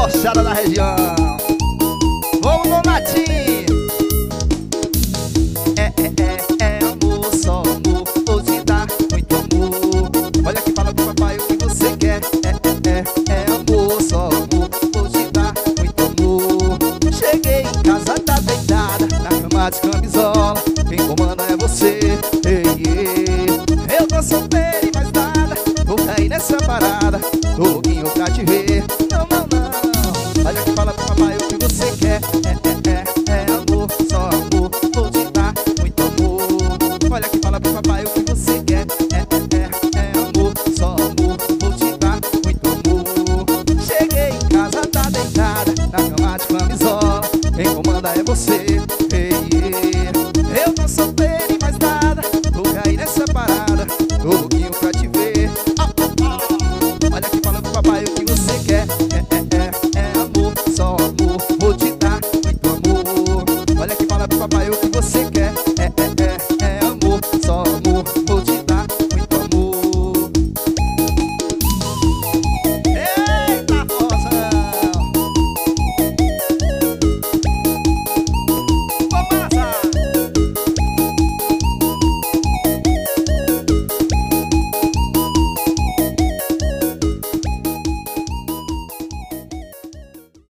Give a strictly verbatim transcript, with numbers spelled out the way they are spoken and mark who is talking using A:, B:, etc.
A: moçada da região. Vamos no Natinho. É, é, é, é amor, só amor. Hoje dá muito amor. Olha que fala pro papai o que você quer. É, é, é, é amor, só amor. Hoje dá muito amor. Cheguei em casa, tá deitada na cama de camisola. Quem comanda é você. Ei, ei. Eu tô solteiro e mais nada. Tô aí nessa parada. Tô louquinho pra te ver. Não, não, não. Olha que fala